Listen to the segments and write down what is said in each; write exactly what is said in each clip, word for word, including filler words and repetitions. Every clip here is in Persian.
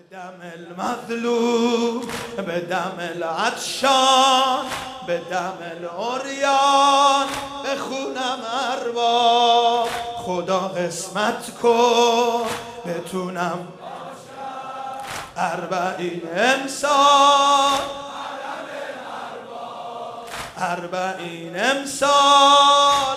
دم المظلوم، به دم العطشان، به دم العریان، به خونم ارباب خدا قسمت کن بتونم اربعین امسال، اربعین امسال،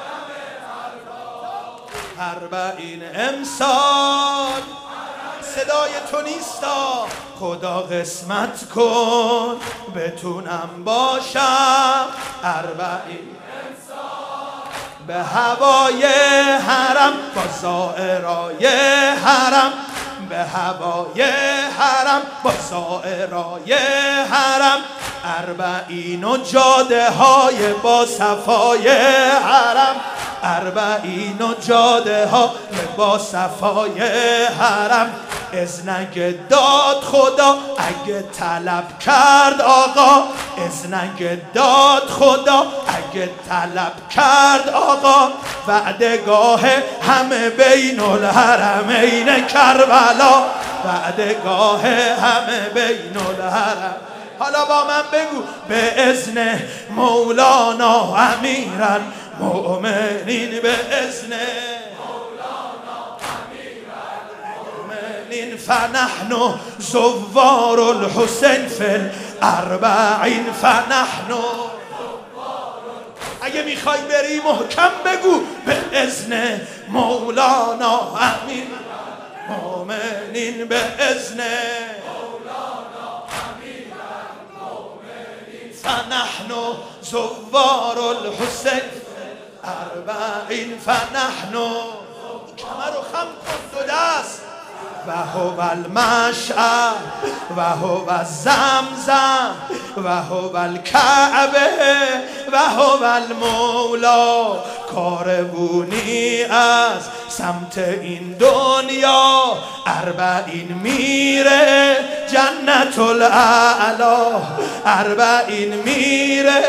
اربعین امسال. صدای تو نیستا خدا قسمت کن بتونم باشم اربعین امسال، به هوای حرم با زائرای حرم، به هوای حرم با زائرای حرم، اربعین و جاده های با صفای حرم، اربعین و جاده ها با صفای حرم. اذنگ داد خدا اگه طلب کرد آقا، اذنگ داد خدا اگه طلب کرد آقا، وعدگاه همه بین الحرمین کربلا، وعدگاه همه بین الحرم. حالا با من بگو به اذن مولانا امیرن مؤمنین، به اذن فنحن زوار الحسین فی الاربعین، فنحن. اگه میخوای بری محکم بگو به اذن مولانا امین مؤمنین، به اذن مولانا امین مؤمنین، فنحن زوار الحسین فی الاربعین، فنحن. کمر و خم کن دو دست. و هو المشعر و هو زمزم و هو الکعبه و هو المولا. کاروونی از سمت این دنیا اربعین میره جنت الاعلا، اربعین میره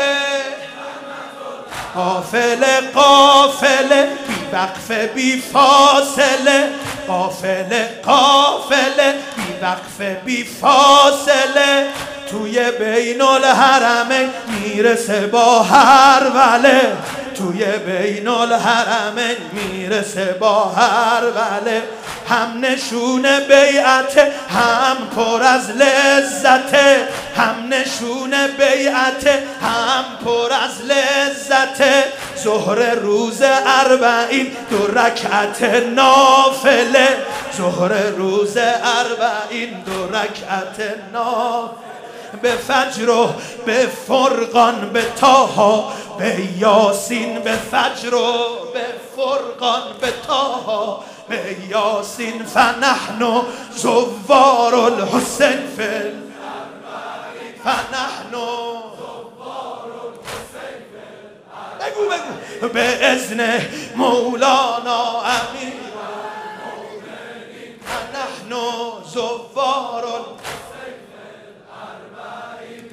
قافله قافله بی وقف بی فاصله، قافله قافله بی وقف بی فاصله، توی بین الحرمین میرسه با هر وله، توی بین الحرمین میرسه با هر وله. هم نشون بیعت هم پر از لذت، هم نشون بیعت هم پر از لذت. ظهر روز اربعین دو رکعت نافله، ظهر روز اربعین دو رکعت نافله. به فجر و به فرقان به طه به یاسین، به فجر و به فرقان به طه به یاسین، فنحن زوار الحسین فی الاربعین، فنحن زوار الحسین فی الاربعین. بگو بگو به اذن مولانا امیر المؤمنین، فنحن زوار الحسین فی الاربعین،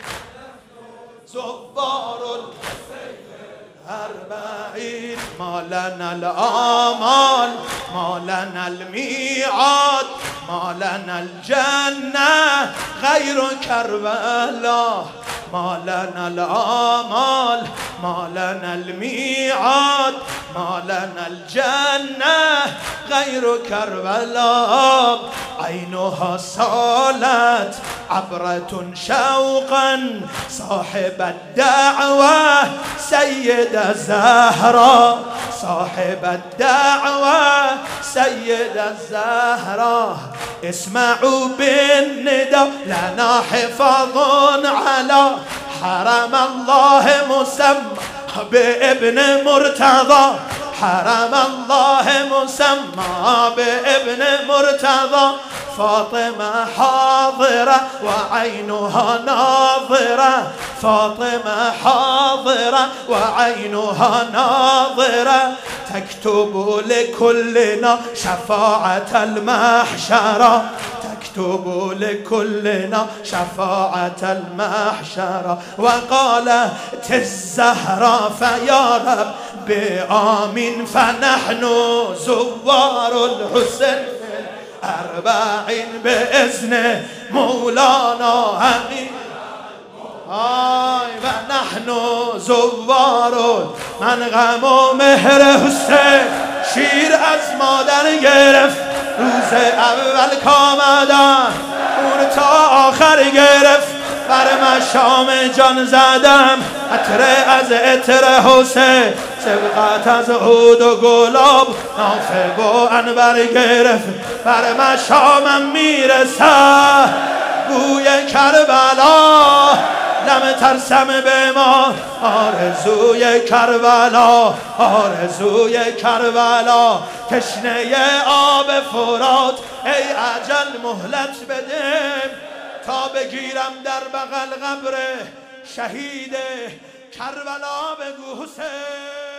زوار الحسین فی الاربعین. ما لنا الآمال ما لنا المیعاد ما لنا الجنة غیر کربلا، ما لنا الآمال ما لنا المیعاد ما لنا الجنة غیر کربلا. عینها سالت عبرة شوقا صاحب الدعوة سید زهرا، صاحب الدعوة سید الزهرا. اسمعوا بالنداء لنا حفاظ على حرم الله مسمى بابن مرتضى، حرم الله مسمى بابن مرتضى. فاطمة حاضرة وعينها ناظرة، فاطمة حاضرة وعينها ناظرة. تكتب لكلنا شفاعة المحشرة، تكتب لكلنا شفاعة المحشرة. وقالت الزهراء فيا رب بآمين، فنحن زوار الحسين اربعین به اذن مولانا همین آی و نحن زوارون من غم و مهر حسین شیر از مادر گرفت روز اول کامدن اون تا آخر گرفت بر مشام جان زدم عطر از عطر حسین سبقت از عود و گلاب نافه و انبر گرفت بر مشامم میرسه بوی کربلا لم ترسم به ما آرزوی کربلا آرزوی کربلا تشنه آب فرات ای اجل مهلت بده تا بگیرم در بغل قبر شهید کربلا بگو حسین